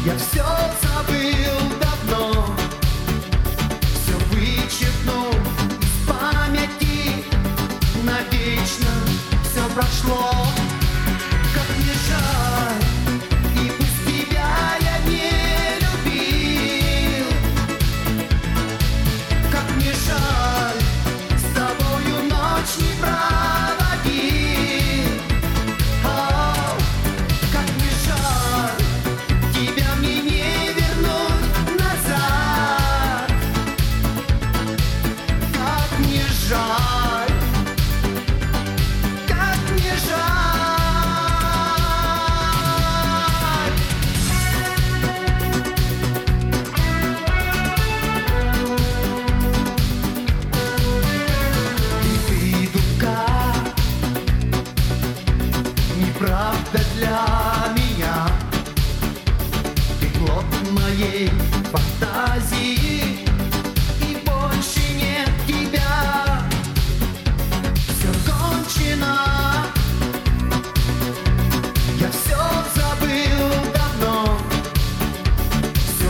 Я все забыл давно, все вычеркнул из памяти, навечно все прошло. Как мне жаль, и пусть тебя я не любил. Как мне жаль, с тобою ночь не проводил. О, как мне жаль, тебя мне не вернуть назад. Как мне жаль, как мне жаль. И ты, дука, неправда для меня. Ты плод моей фантазии, и больше нет тебя. Все кончено, я все забыл давно, все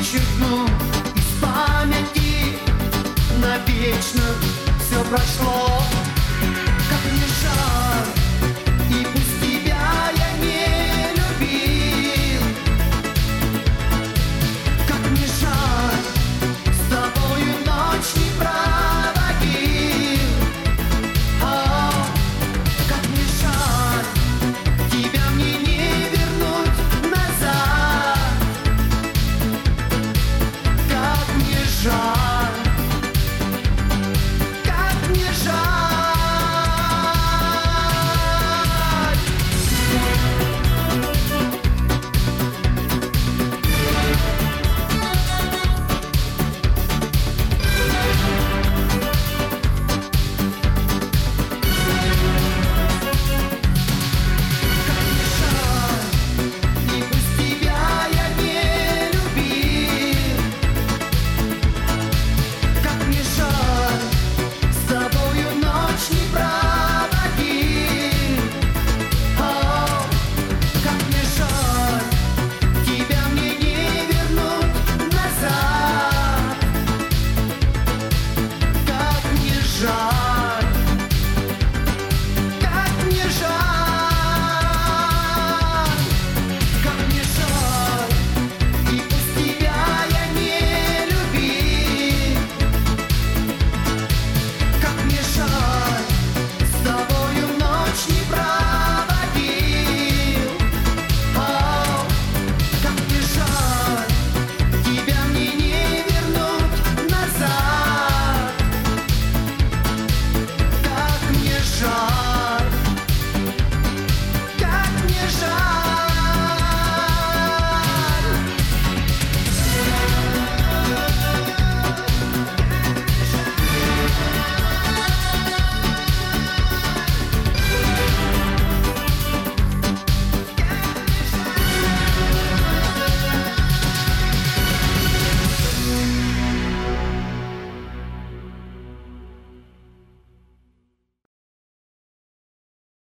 вычеркну из памяти, навечно все прошло.